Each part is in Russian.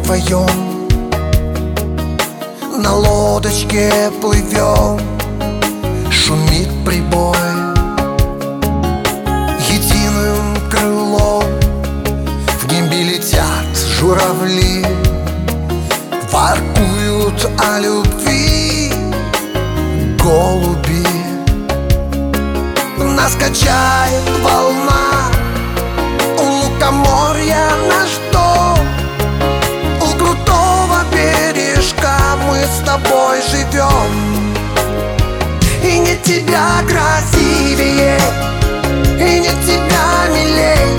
твоем, на лодочке плывем, шумит прибой. Единым крылом в небе летят журавли, воркуют о любви голуби. Нас качает волна, у лукоморья наш дом, у крутого бережка мы с тобой живем. И нет тебя красивее, и нет тебя милей.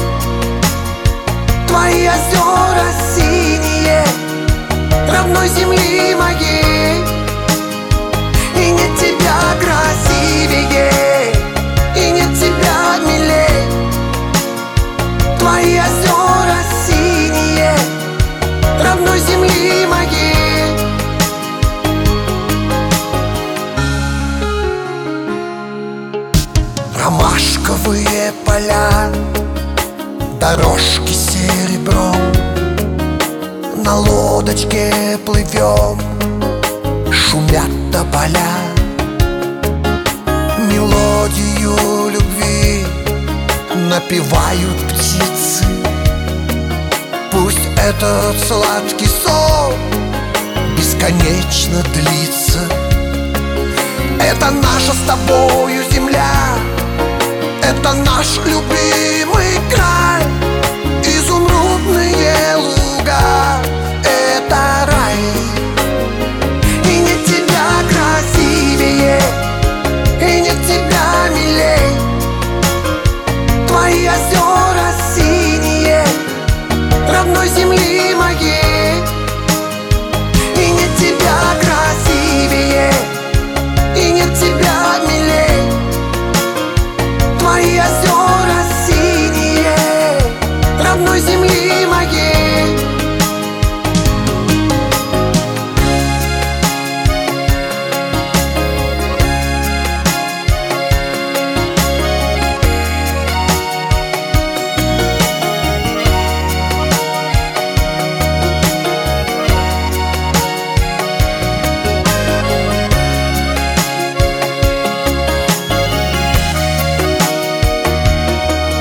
Твои озера синие, родной земли моей. И нет тебя красивее, и нет тебя милей. Твои озера синие, родной земли моей. Ромашковые поля, дорожки серебром, на лодочке плывем, шумят тополя. Мелодию любви напевают птицы. Пусть этот сладкий сон бесконечно длится. Это наша с тобою земля, это наш любимый край. Изумрудные луга — это рай. И нет тебя красивее, и нет тебя милей. Твои озера синие, родной земли моей. И нет тебя красивее, и нет тебя милей. Твои озера синие, родной земли моей.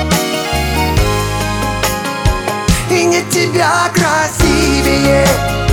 И нет тебя красивее,